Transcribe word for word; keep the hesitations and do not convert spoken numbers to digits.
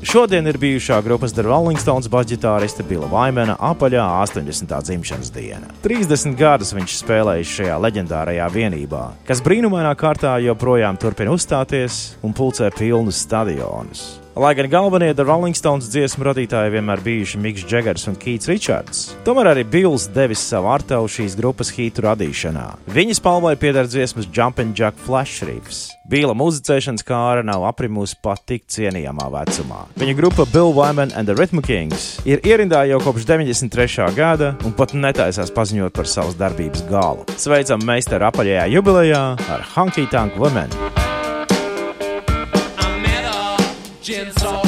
Šodien ir bijušā grupas The Rolling Stones basģitārista Billa Wymana apaļā astoņdesmitā dzimšanas diena. trīsdesmit gadus viņš spēlējis šajā leģendārajā vienībā, kas brīnumainā kārtā joprojām turpina uzstāties un pulcē pilnus stadionus. Lai gan galvenie The Rolling Stones dziesmu radītāji vienmēr bijuši Miks Džegers un Keits Richards, tomēr arī Bills devis savu artavu šīs grupas hītu radīšanā. Viņa spalvai pieder dziesmas Jumpin' Jack Flash Riffs. Billa muzicēšanas kāra nav aprimusi pat tik cienījamā vecumā. Viņa grupa Bill Wyman and the Rhythm Kings ir ierindā jau kopš deviņdesmit trešā gada un pat netaisās paziņot par savas darbības galu. Sveicam meistaru apaļajā jubilejā ar Honky Tonk Women. Gin sauce.